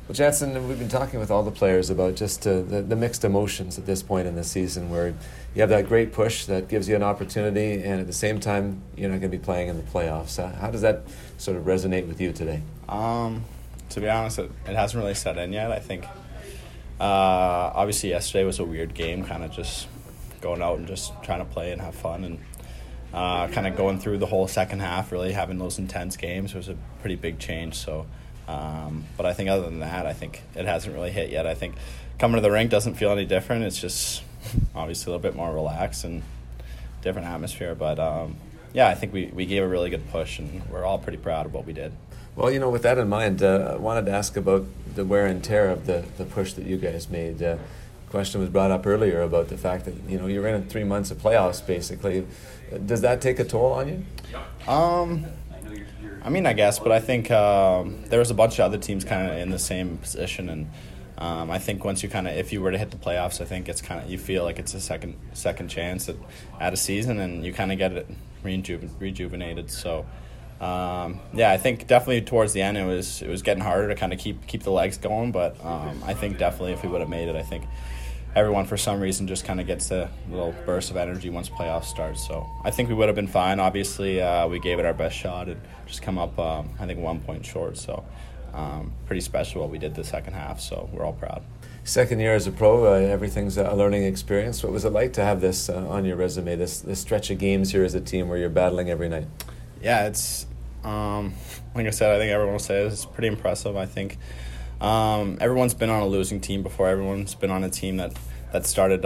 Well, Jansen, we've been talking with all the players about just the mixed emotions at this point in the season, where you have that great push that gives you an opportunity, and at the same time, you're not going to be playing in the playoffs. How does that sort of resonate with you today? To be honest, it hasn't really set in yet. I think obviously yesterday was a weird game, kind of just going out and just trying to play and have fun, and kind of going through the whole second half, really having those intense games was a pretty big change. So. But I think other than that, I think it hasn't really hit yet. I think coming to the rink doesn't feel any different. It's just obviously a little bit more relaxed and different atmosphere. But, I think we gave a really good push, and we're all pretty proud of what we did. Well, with that in mind, I wanted to ask about the wear and tear of the push that you guys made. The question was brought up earlier about the fact that, you're in 3 months of playoffs, basically. Does that take a toll on you? I guess, but I think there was a bunch of other teams kind of in the same position, and I think once you if you were to hit the playoffs, I think it's you feel like it's a second chance at a season, and you kind of get it rejuvenated. So, I think definitely towards the end it was getting harder to kind of keep the legs going, but I think definitely if we would have made it, I think everyone for some reason just kind of gets a little burst of energy once playoffs start. So I think we would have been fine. Obviously, we gave it our best shot and just come up, I think, 1 point short. So pretty special what we did the second half. So we're all proud. Second year as a pro, everything's a learning experience. What was it like to have this on your resume, this stretch of games here as a team where you're battling every night? Yeah, it's, like I said, I think everyone will say it's pretty impressive. I think everyone's been on a losing team before. Everyone's been on a team that started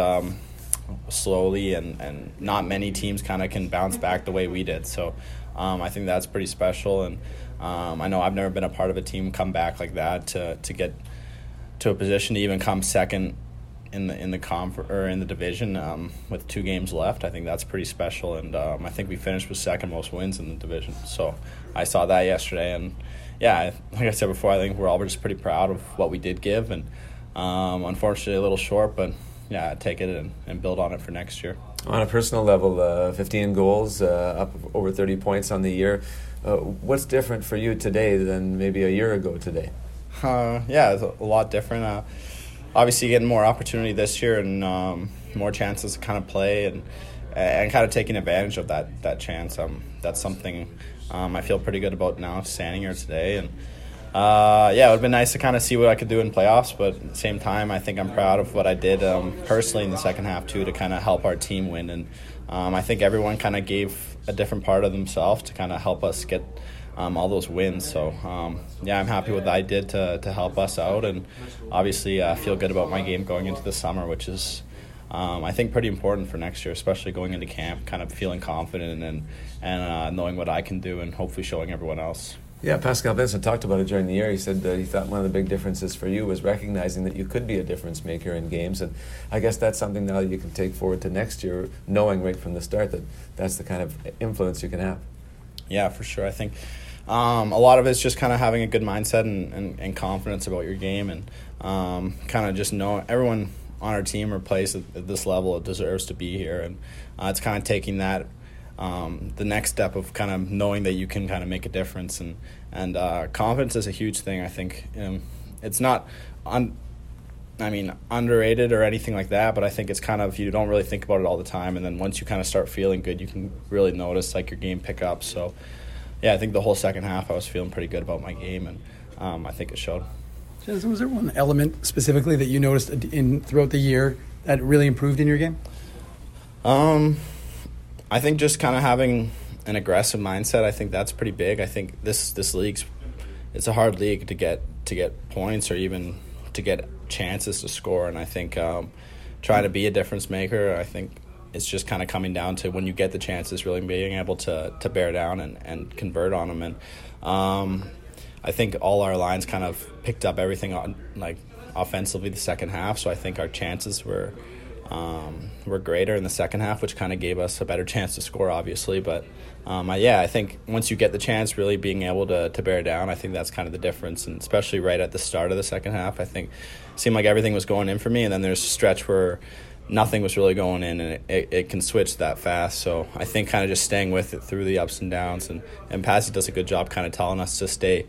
slowly, and not many teams kind of can bounce back the way we did. So I think that's pretty special, and I know I've never been a part of a team come back like that to get to a position to even come second in the division with 2 games left. I think that's pretty special, and I think we finished with second most wins in the division. So I saw that yesterday, and like I said before, I think we're all just pretty proud of what we did give, and unfortunately a little short, but take it and build on it for next year. On a personal level, 15 goals, up over 30 points on the year. What's different for you today than maybe a year ago today? It's a lot different. Obviously getting more opportunity this year, and more chances to kind of play and kind of taking advantage of that chance. That's something I feel pretty good about now, standing here today. And it would have been nice to kind of see what I could do in playoffs, but at the same time, I think I'm proud of what I did personally in the second half too, to kind of help our team win. And I think everyone kind of gave a different part of themselves to kind of help us get all those wins. So I'm happy with what I did to help us out, and obviously I feel good about my game going into the summer, which is I think pretty important for next year, especially going into camp, kind of feeling confident and knowing what I can do, and hopefully showing everyone else. Yeah, Pascal Vincent talked about it during the year. He said he thought one of the big differences for you was recognizing that you could be a difference maker in games, and I guess that's something now you can take forward to next year, knowing right from the start that that's the kind of influence you can have. Yeah, for sure. I think a lot of it's just kind of having a good mindset and confidence about your game, and kind of just know everyone on our team or plays at this level deserves to be here, and it's kind of taking that the next step of kind of knowing that you can kind of make a difference, and confidence is a huge thing. I think it's not underrated or anything like that, but I think it's kind of, you don't really think about it all the time, and then once you kind of start feeling good, you can really notice like your game pick up. So I think the whole second half I was feeling pretty good about my game, and I think it showed. Jensen, was there one element specifically that you noticed throughout the year that really improved in your game? I think just kind of having an aggressive mindset, I think that's pretty big. I think this league's, it's a hard league to get points or even to get chances to score, and I think trying to be a difference maker, I think it's just kind of coming down to when you get the chances, really being able to bear down and convert on them. And I think all our lines kind of picked up everything on, like, offensively the second half, so I think our chances were greater in the second half, which kind of gave us a better chance to score, obviously. But I think once you get the chance, really being able to bear down, I think that's kind of the difference. And especially right at the start of the second half, I think it seemed like everything was going in for me, and then there's a stretch where nothing was really going in, and it can switch that fast. So I think kind of just staying with it through the ups and downs, and Passy does a good job kind of telling us to stay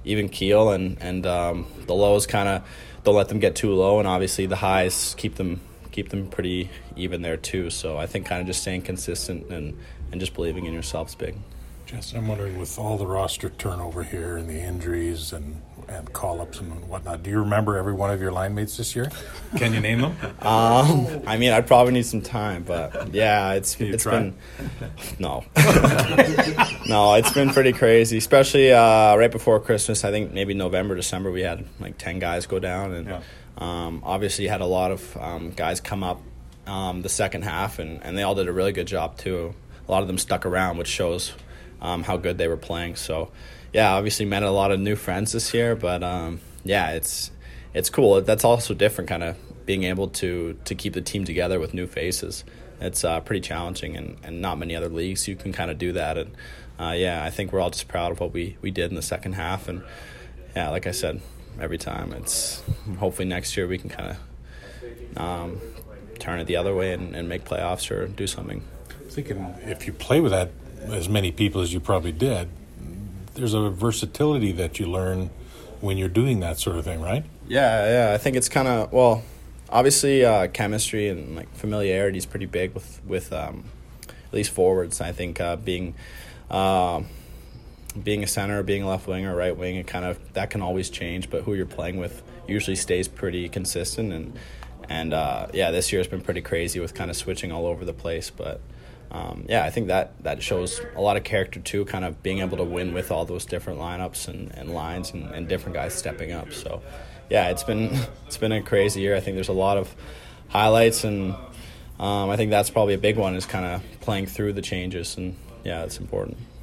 even keel, and the lows kind of don't let them get too low, and obviously the highs keep them pretty even there too. So I think kind of just staying consistent and just believing in yourself is big. Justin, I'm wondering, with all the roster turnover here and the injuries and call-ups and whatnot, do you remember every one of your line mates this year? Can you name them? I mean, I'd probably need some time, but yeah, it's been no, no, it's been pretty crazy, especially right before Christmas. I think maybe November, December, we had like 10 guys go down, and obviously you had a lot of guys come up the second half, and they all did a really good job too. A lot of them stuck around, which shows how good they were playing. So, yeah, obviously met a lot of new friends this year, but yeah, it's cool. That's also different, kind of being able to keep the team together with new faces. It's pretty challenging, and not many other leagues you can kind of do that. And yeah, I think we're all just proud of what we did in the second half. And yeah, like I said, every time it's hopefully next year we can kind of turn it the other way and make playoffs or do something. I'm thinking if you play with that as many people as you probably did, there's a versatility that you learn when you're doing that sort of thing, right? Yeah, I think it's kind of, well, obviously chemistry and like familiarity is pretty big with at least forwards. I think being a center, being a left wing or right wing, it kind of, that can always change, but who you're playing with usually stays pretty consistent. And yeah, this year has been pretty crazy with kind of switching all over the place, but yeah, I think that shows a lot of character too, kind of being able to win with all those different lineups and lines and different guys stepping up. So yeah, it's been a crazy year. I think there's a lot of highlights, and I think that's probably a big one, is kind of playing through the changes, and yeah, it's important.